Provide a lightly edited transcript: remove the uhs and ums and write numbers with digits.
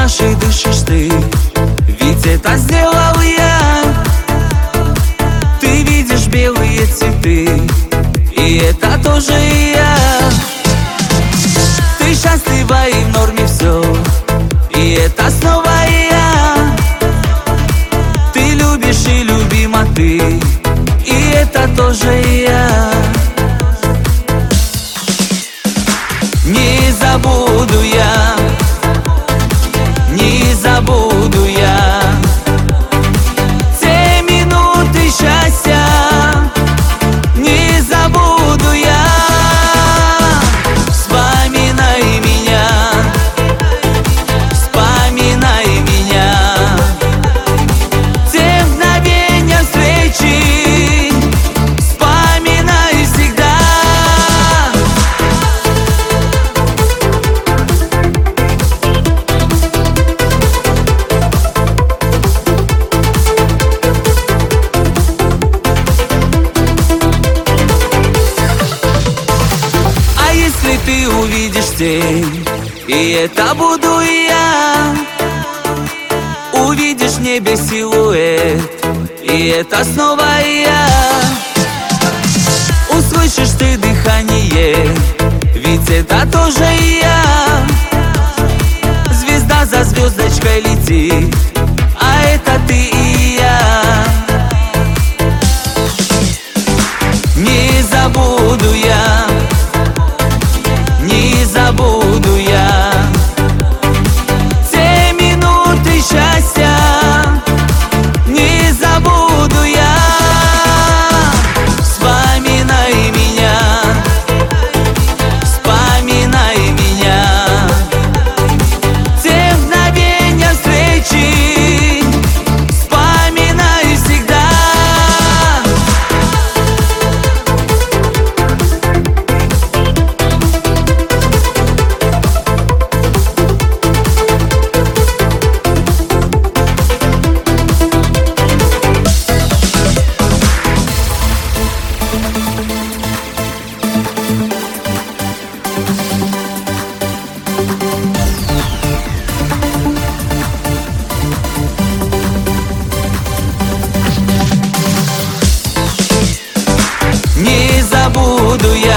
нашей дышишь ты, ведь это сделал я. Ты видишь белые цветы, и это тоже я. Ты счастлива и в норме все, и это снова я. Ты любишь и любима ты, и это тоже я. Не забуду я, не забуду я те минуты счастья, не забуду я. Вспоминай меня, вспоминай меня, те мгновения встречи, вспоминай всегда. Если ты увидишь тень, и это буду я, увидишь в небе силуэт, и это снова я. Услышишь ты дыхание, ведь это тоже я. Звезда за звездочкой летит, а это ты и я. Не забуду я, не забуду я те минуты счастья, не забуду я. Вспоминай меня, вспоминай меня, те мгновения встречи, вспоминай всегда. Не забуду я.